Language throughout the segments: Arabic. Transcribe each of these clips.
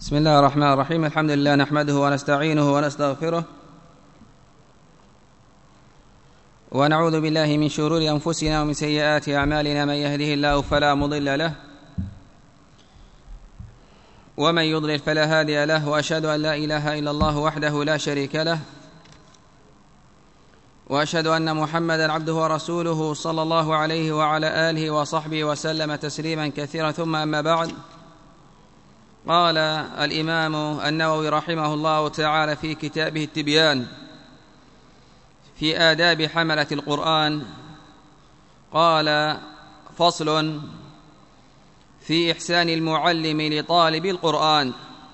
بسم الله الرحمن الرحيم. الحمد لله نحمده ونستعينه ونستغفره ونعوذ بالله من شرور أنفسنا ومن سيئات أعمالنا. من يهده الله فلا مضل له ومن يضلل فلا هادي له، وأشهد أن لا إله إلا الله وحده لا شريك له، وأشهد أن محمدًا عبده ورسوله صلى الله عليه وعلى آله وصحبه وسلم تسليما كثيرا. ثم أما بعد، قال الإمام النووي رحمه الله تعالى في كتابه التبيان في آداب حملة القرآن، قال: فصل في إحسان المعلم لطالب القرآن.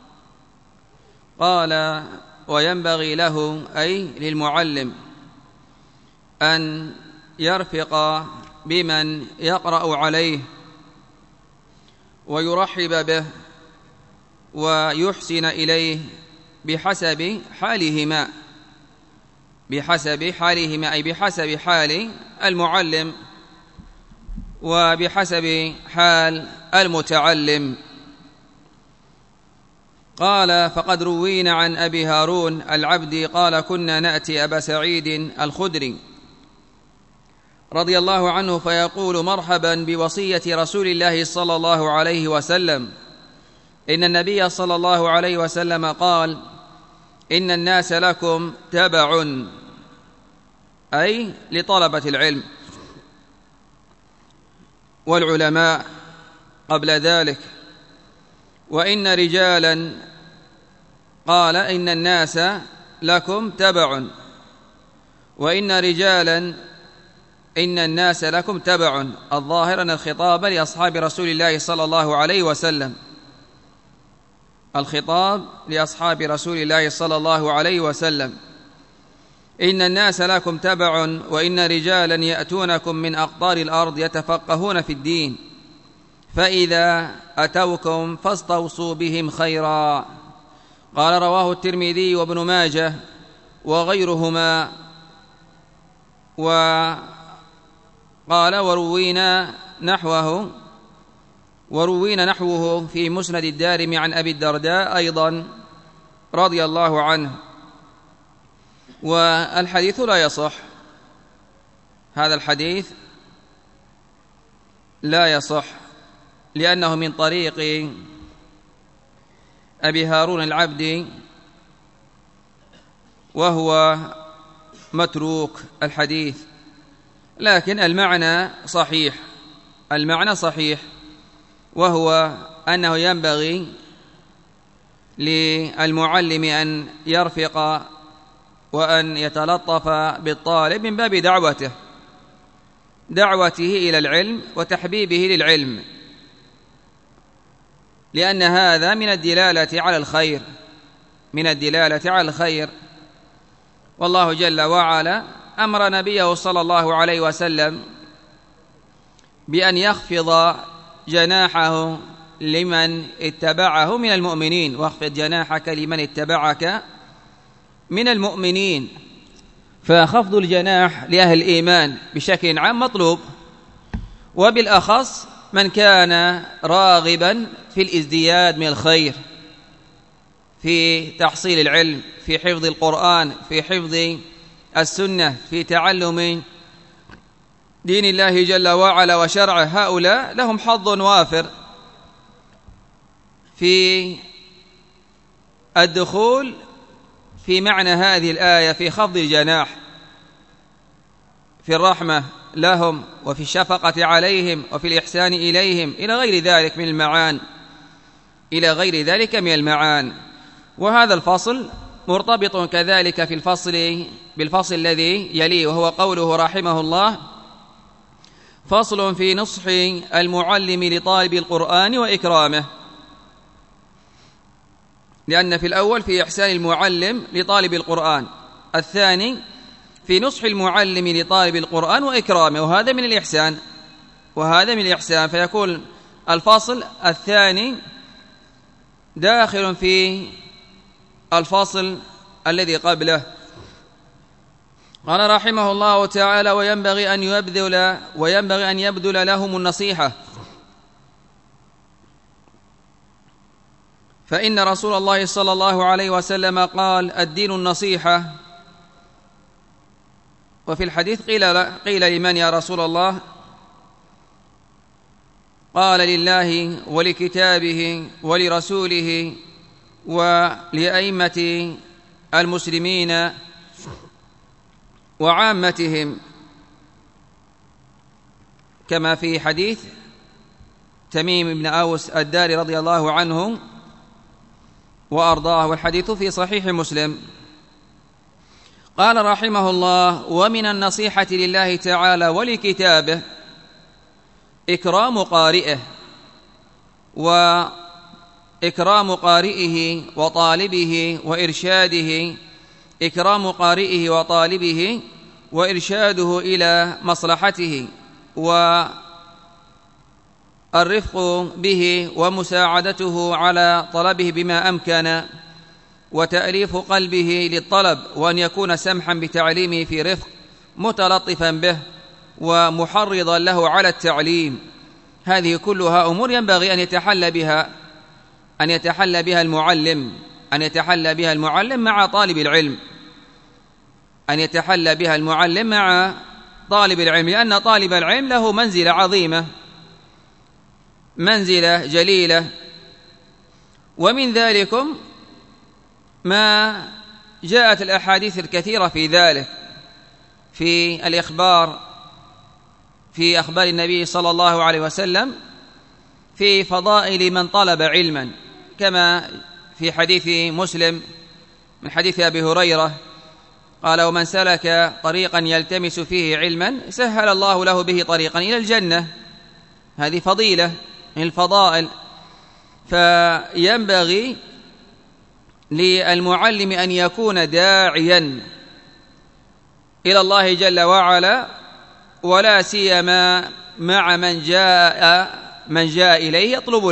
قال: وينبغي له أي للمعلم أن يرفق بمن يقرأ عليه ويرحب به ويحسن إليه بحسب حالهما أي بحسب حال المعلم وبحسب حال المتعلم. قال: فقد روينا عن أبي هارون العبدي قال: كنا نأتي أبا سعيد الخدري رضي الله عنه فيقول: مرحبا بوصية رسول الله صلى الله عليه وسلم، إن النبي صلى الله عليه وسلم قال: إن الناس لكم تبع، أي لطلبة العلم والعلماء قبل ذلك. وإن رجالا، قال: إن الناس لكم تبع، وإن رجالا إن الناس لكم تبع. الظاهر أن الخطاب لأصحاب رسول الله صلى الله عليه وسلم، الخطاب لأصحاب رسول الله صلى الله عليه وسلم. إن الناس لكم تبع، وإن رجالا يأتونكم من أقطار الأرض يتفقهون في الدين، فإذا أتوكم فاستوصوا بهم خيرا. قال: رواه الترمذي وابن ماجه وغيرهما. وقال: وروينا نحوه في مسند الدارمي عن أبي الدرداء أيضا رضي الله عنه. والحديث لا يصح، هذا الحديث لا يصح لأنه من طريق أبي هارون العبدي وهو متروك الحديث، لكن المعنى صحيح، وهو أنه ينبغي للمعلم أن يرفق وأن يتلطف بالطالب من باب دعوته إلى العلم وتحبيبه للعلم، لأن هذا من الدلالة على الخير. والله جل وعلا أمر نبيه صلى الله عليه وسلم بأن يخفض جناحه لمن اتبعه من المؤمنين، واخفض جناحك لمن اتبعك من المؤمنين. فخفض الجناح لأهل الإيمان بشكل عام مطلوب، وبالأخص من كان راغبا في الازدياد من الخير، في تحصيل العلم، في حفظ القرآن، في حفظ السنة، في تعلم دين الله جل وعلا وشرعه. هؤلاء لهم حظ وافر في الدخول في معنى هذه الآية، في خفض الجناح، في الرحمة لهم، وفي الشفقة عليهم، وفي الإحسان إليهم، إلى غير ذلك من المعان. وهذا الفصل مرتبط كذلك بالفصل الذي يليه، وهو قوله رحمه الله: فصل في نصح المعلم لطالب القرآن وإكرامه. لأن في الأول في إحسان المعلم لطالب القرآن، الثاني في نصح المعلم لطالب القرآن وإكرامه، وهذا من الإحسان. فيكون الفصل الثاني داخل في الفصل الذي قبله. قال رحمه الله تعالى: وينبغي أن يبذل لهم النصيحة فإن رسول الله صلى الله عليه وسلم قال: الدين النصيحة. وفي الحديث قيل لمن يا رسول الله؟ قال: لله ولكتابه ولرسوله ولأئمة المسلمين وعامتهم، كما في حديث تميم بن أوس الداري رضي الله عنه وأرضاه، والحديث في صحيح مسلم. قال رحمه الله: ومن النصيحة لله تعالى ولكتابه إكرام قارئه، وإكرام قارئه وطالبه وإرشاده، إكرام قارئه وطالبه وإرشاده إلى مصلحته، والرفق به ومساعدته على طلبه بما أمكن، وتأليف قلبه للطلب، وأن يكون سمحا بتعليمه في رفق، متلطفا به ومحرضا له على التعليم. هذه كلها أمور ينبغي أن يتحلى بها المعلم مع طالب العلم، لأن طالب العلم له منزلة عظيمة، منزلة جليلة. ومن ذلكم ما جاءت الأحاديث الكثيرة في ذلك، في الإخبار في أخبار النبي صلى الله عليه وسلم في فضائل من طلب علما، كما في حديث مسلم من حديث أبي هريرة قال: ومن سلك طريقا يلتمس فيه علما سهل الله له به طريقا إلى الجنة. هذه فضيلة من الفضائل. فينبغي للمعلم أن يكون داعيا إلى الله جل وعلا، ولا سيما مع من جاء إليه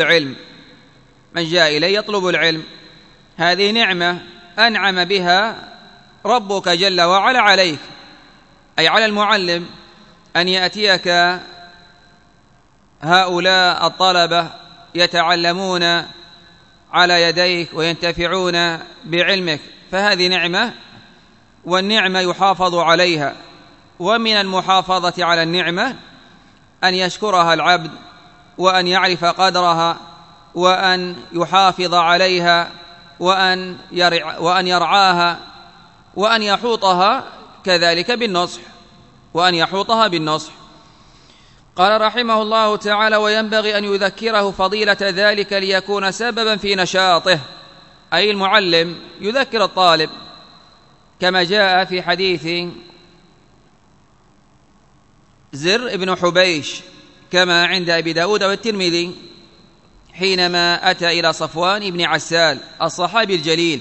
يطلب العلم. هذه نعمة أنعم بها ربك جل وعلا عليك، أي على المعلم، أن يأتيك هؤلاء الطلبة يتعلمون على يديك وينتفعون بعلمك، فهذه نعمة، والنعمة يحافظ عليها. ومن المحافظة على النعمة أن يشكرها العبد، وأن يعرف قدرها، وأن يحافظ عليها، وأن يرعاها، وأن يحوطها كذلك بالنصح. قال رحمه الله تعالى: وينبغي أن يذكره فضيلة ذلك ليكون سببا في نشاطه، أي المعلم يذكر الطالب، كما جاء في حديث زر بن حبيش كما عند أبي داود والترمذي، حينما أتى إلى صفوان بن عسال الصحابي الجليل،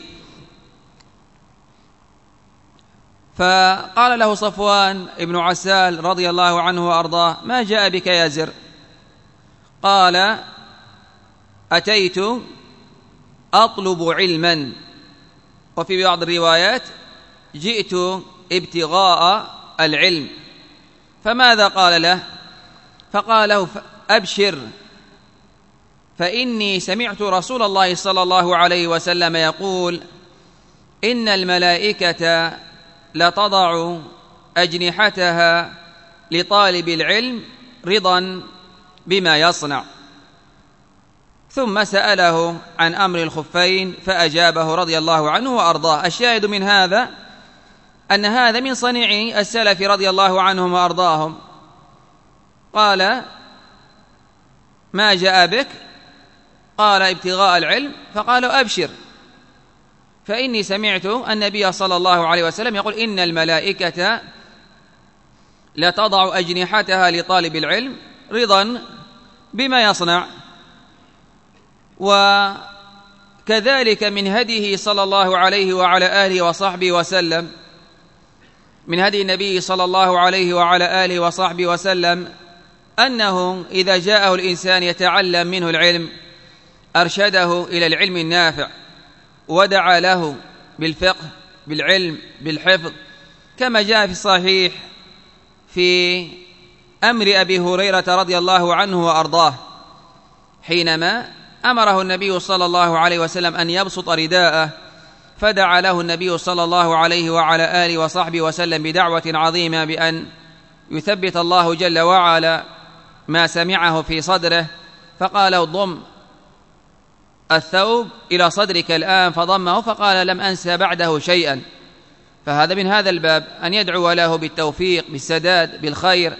فقال له صفوان بن عسال رضي الله عنه وأرضاه: ما جاء بك يا زر؟ قال: أتيت أطلب علما، وفي بعض الروايات جئت ابتغاء العلم. فماذا قال له؟ فقال له: أبشر، فإني سمعت رسول الله صلى الله عليه وسلم يقول: إن الملائكة لتضع أجنحتها لطالب العلم رضا بما يصنع. ثم سأله عن أمر الخفين فأجابه رضي الله عنه وأرضاه. الشاهد من هذا أن هذا من صنيع السلف رضي الله عنهم وأرضاهم. قال: ما جاء بك؟ قال: ابتغاء العلم. فقالوا: أبشر، فإني سمعت النبي صلى الله عليه وسلم يقول: إن الملائكة لتضع أجنحتها لطالب العلم رضا بما يصنع. وكذلك من هديه صلى الله عليه وعلى آله وصحبه وسلم، من هدي النبي صلى الله عليه وعلى آله وصحبه وسلم، أنه إذا جاءه الإنسان يتعلم منه العلم أرشده إلى العلم النافع، ودعا له بالفقه، بالعلم، بالحفظ، كما جاء في الصحيح في أمر أبي هريرة رضي الله عنه وأرضاه، حينما أمره النبي صلى الله عليه وسلم أن يبسط رداءه، فدعا له النبي صلى الله عليه وعلى آله وصحبه وسلم بدعوة عظيمة بأن يثبت الله جل وعلا ما سمعه في صدره، فقال ضم الثوب إلى صدرك الآن، فضمه فقال لم أنسى بعده شيئا. فهذا من هذا الباب أن يدعو له بالتوفيق، بالسداد، بالخير.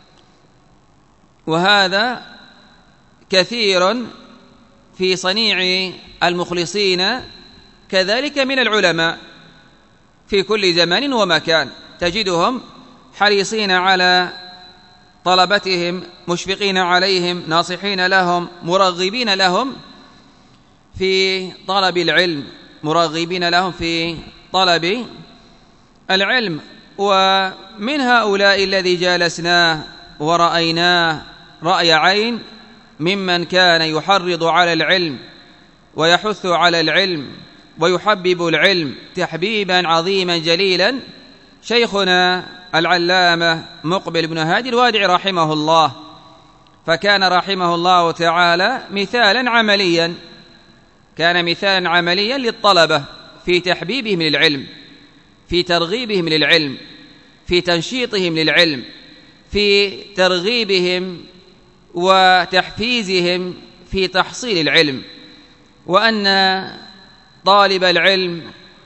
وهذا كثير في صنيع المخلصين كذلك من العلماء في كل زمان ومكان، تجدهم حريصين على طلبتهم، مشفقين عليهم، ناصحين لهم، مرغبين لهم في طلب العلم، مرغبين لهم في طلب العلم. ومن هؤلاء الذي جالسناه ورأيناه رأي عين ممن كان يحرض على العلم ويحث على العلم ويحبب العلم تحبيبا عظيما جليلا شيخنا العلامة مقبل بن هادي الوادعي رحمه الله، فكان رحمه الله تعالى مثالا عمليا، كان مثالا عمليا للطلبة في تحبيبهم للعلم، في ترغيبهم للعلم، في تنشيطهم للعلم، في ترغيبهم وتحفيزهم في تحصيل العلم. وأن طالب العلم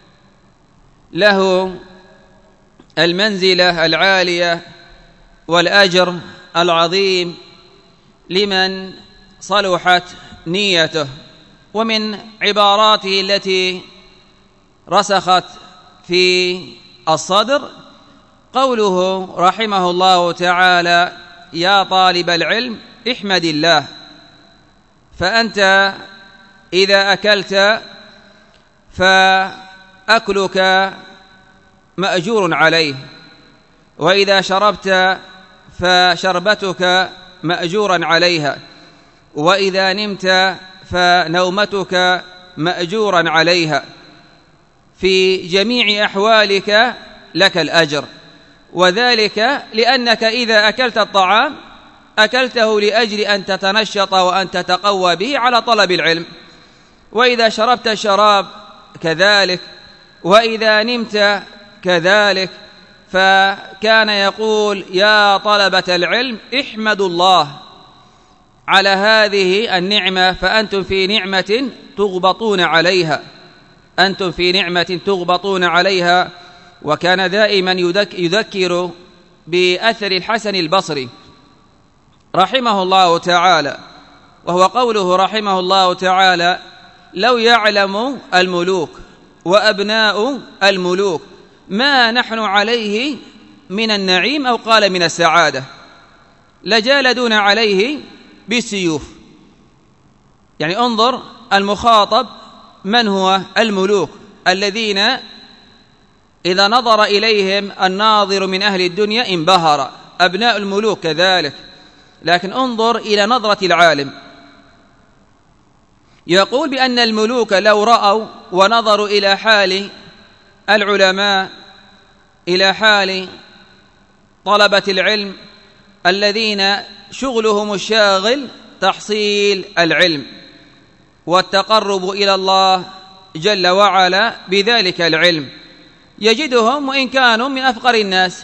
له المنزلة العالية والأجر العظيم لمن صلحت نيته. ومن عباراته التي رسخت في الصدر قوله رحمه الله تعالى: يا طالب العلم احمد الله، فأنت إذا أكلت فأكلك مأجور عليه، وإذا شربت فشربتك مأجورا عليها، وإذا نمت فنومتك مأجورا عليها، في جميع أحوالك لك الأجر. وذلك لأنك إذا أكلت الطعام أكلته لأجل أن تتنشط وأن تتقوى به على طلب العلم، وإذا شربت الشراب كذلك، وإذا نمت كذلك. فكان يقول: يا طلبة العلم احمدوا الله على هذه النعمة، فأنتم في نعمة تغبطون عليها، أنتم في نعمة تغبطون عليها. وكان دائما يذكر بأثر الحسن البصري رحمه الله تعالى، وهو قوله رحمه الله تعالى: لو يعلم الملوك وأبناء الملوك ما نحن عليه من النعيم، أو قال من السعادة، لجالدون عليه بالسيوف. يعني انظر المخاطب من هو؟ الملوك الذين إذا نظر إليهم الناظر من أهل الدنيا انبهر، أبناء الملوك كذلك. لكن انظر إلى نظرة العالم، يقول بأن الملوك لو رأوا ونظروا إلى حال العلماء، إلى حال طلبة العلم الذين شغلهم الشاغل تحصيل العلم والتقرب إلى الله جل وعلا بذلك العلم، يجدهم وإن كانوا من أفقر الناس،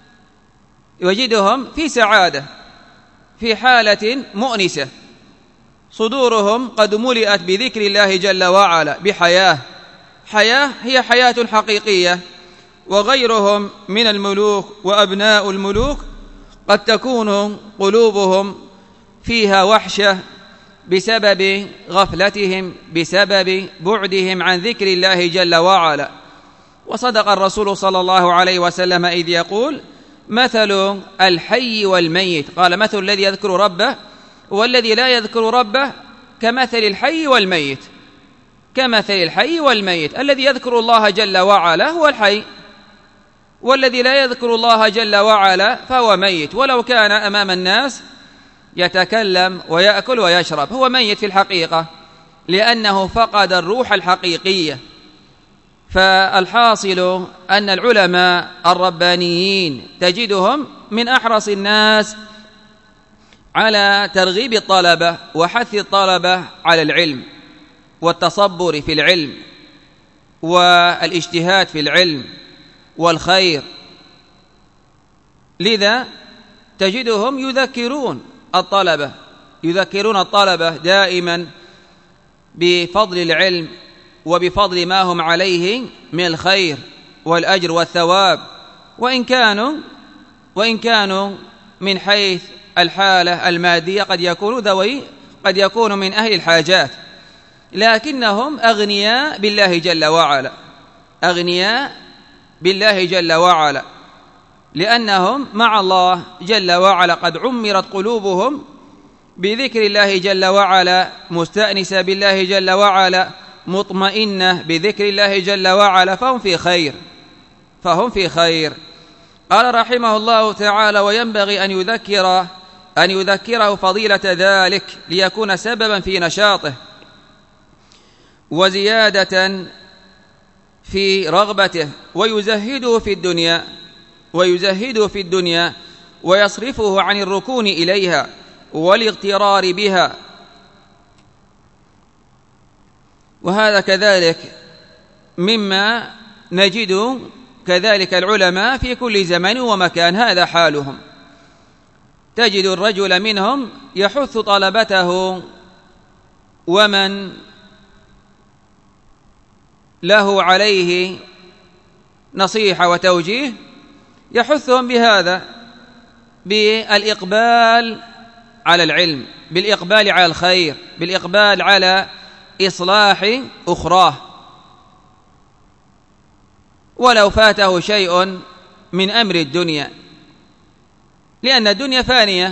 يجدهم في سعادة، في حالة مؤنسة، صدورهم قد ملئت بذكر الله جل وعلا، بحياة، حياة هي حياة حقيقية. وغيرهم من الملوك وأبناء الملوك قد تكون قلوبهم فيها وحشة بسبب غفلتهم، بسبب بعدهم عن ذكر الله جل وعلا. وصدق الرسول صلى الله عليه وسلم إذ يقول: مثل الحي والميت، قال: مثل الذي يذكر ربه والذي لا يذكر ربه كمثل الحي والميت، كمثل الحي والميت. الذي يذكر الله جل وعلا هو الحي، والذي لا يذكر الله جل وعلا فهو ميت، ولو كان أمام الناس يتكلم ويأكل ويشرب، هو ميت في الحقيقة، لأنه فقد الروح الحقيقية. فالحاصل أن العلماء الربانيين تجدهم من أحرص الناس على ترغيب الطلبة وحث الطلبة على العلم والتصبر في العلم والاجتهاد في العلم والخير. لذا تجدهم يذكرون الطلبة دائما بفضل العلم وبفضل ما هم عليه من الخير والأجر والثواب، وإن كانوا من حيث الحالة المادية قد يكونوا من أهل الحاجات، لكنهم أغنياء بالله جل وعلا، لأنهم مع الله جل وعلا قد عمرت قلوبهم بذكر الله جل وعلا، مستأنسة بالله جل وعلا، مطمئنة بذكر الله جل وعلا، فهم في خير. قال رحمه الله تعالى: وينبغي أن يذكره فضيلة ذلك ليكون سببا في نشاطه وزيادة في رغبته، ويزهده في الدنيا ويصرفه عن الركون إليها والاغترار بها. وهذا كذلك مما نجد كذلك العلماء في كل زمن ومكان، هذا حالهم. تجد الرجل منهم يحث طلبته ومن له عليه نصيحة وتوجيه، يحثهم بهذا، بالإقبال على العلم، بالإقبال على الخير، بالإقبال على إصلاح أخراه، ولو فاته شيء من أمر الدنيا، لأن الدنيا فانية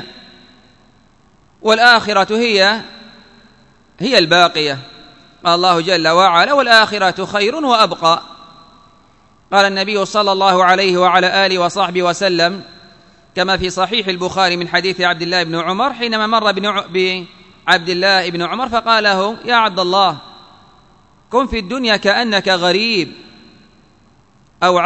والآخرة هي الباقية. قال الله جل وعلا: والآخرة خير وأبقى. قال النبي صلى الله عليه وعلى آله وصحبه وسلم كما في صحيح البخاري من حديث عبد الله بن عمر، حينما مر بعبد الله بن عمر فقال له: يا عبد الله، كن في الدنيا كأنك غريب أو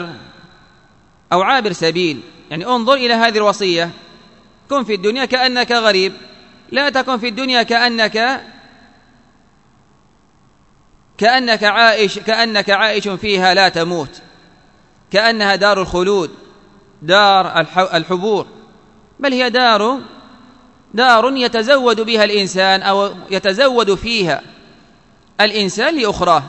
عابر سبيل. يعني انظر إلى هذه الوصية: كن في الدنيا كأنك غريب، لا تكن في الدنيا كأنك عائش فيها لا تموت، كأنها دار الخلود، دار الحبور، بل هي دار يتزود بها الإنسان أو يتزود فيها الإنسان لأخراه.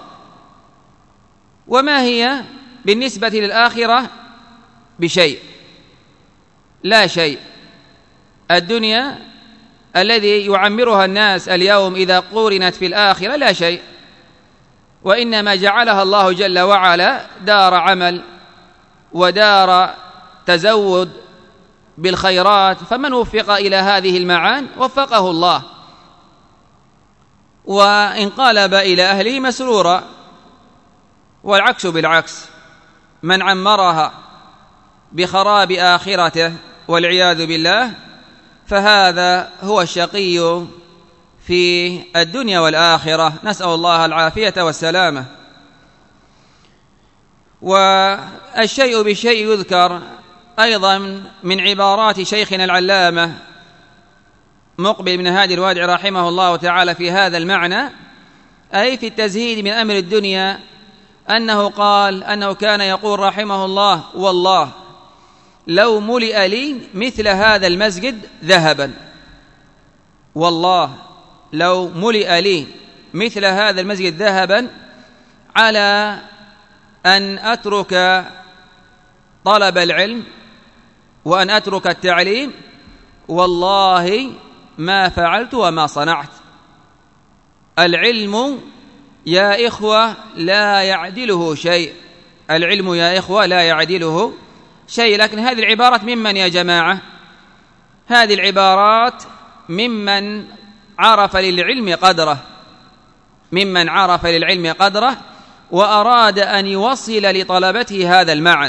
وما هي بالنسبة للآخرة بشيء، لا شيء. الدنيا الذي يعمرها الناس اليوم إذا قورنت في الآخرة لا شيء، وإنما جعلها الله جل وعلا دار عمل ودار تزود بالخيرات، فمن وفق إلى هذه المعان وفقه الله، وانقلب إلى أهله مسرورا. والعكس بالعكس، من عمرها بخراب آخرته والعياذ بالله فهذا هو الشقي في الدنيا والآخرة، نسأل الله العافية والسلامة. والشيء بالشيء يذكر أيضا من عبارات شيخنا العلامة مقبل بن هادي الوادع رحمه الله تعالى في هذا المعنى، أي في التزهيد من أمر الدنيا، أنه كان يقول رحمه الله: والله لو ملئ لي مثل هذا المسجد ذهبا، والله لو ملئ لي مثل هذا المسجد ذهبا على أن أترك طلب العلم وأن أترك التعليم، والله ما فعلت وما صنعت. العلم يا إخوة لا يعدله شيء، العلم يا إخوة لا يعدله شيء. لكن هذه العبارات ممن يا جماعة؟ هذه العبارات ممن عرف للعلم قدره، وأراد أن يوصل لطلبته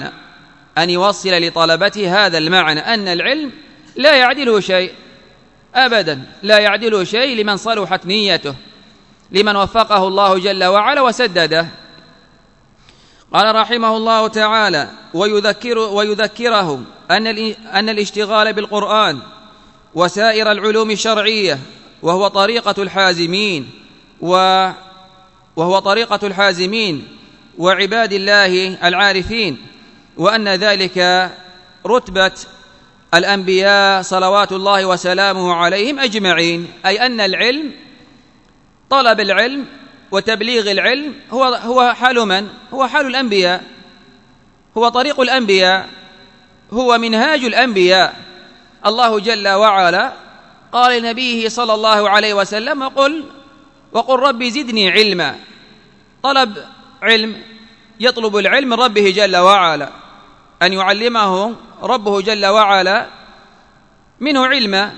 هذا المعنى، أن العلم لا يعدله شيء أبدا، لا يعدله شيء لمن صلحت نيته، لمن وفقه الله جل وعلا وسدده. قال رحمه الله تعالى: ويذكرهم أن الاشتغال بالقرآن وسائر العلوم الشرعية، وهو طريقة الحازمين وعباد الله العارفين، وأن ذلك رتبة الأنبياء صلوات الله وسلامه عليهم أجمعين، أي أن العلم، طلب العلم وتبليغ العلم هو حال من؟ هو حال الأنبياء، هو طريق الأنبياء، هو منهاج الأنبياء. الله جل وعلا قال لنبيه صلى الله عليه وسلم: وقل رب زدني علما. طلب علم، يطلب العلم من ربه جل وعلا، أن يعلمه ربه جل وعلا منه علما.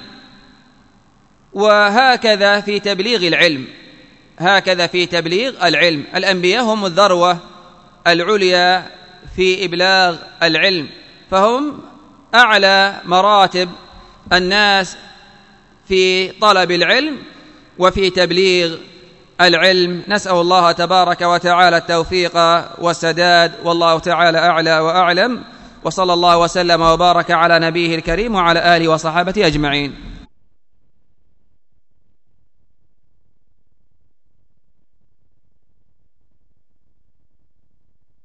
وهكذا في تبليغ العلم، الأنبياء هم الذروة العليا في إبلاغ العلم، فهم أعلى مراتب الناس في طلب العلم وفي تبليغ العلم. نسأل الله تبارك وتعالى التوفيق والسداد، والله تعالى أعلى وأعلم، وصلى الله وسلم وبارك على نبيه الكريم وعلى آله وصحابته أجمعين.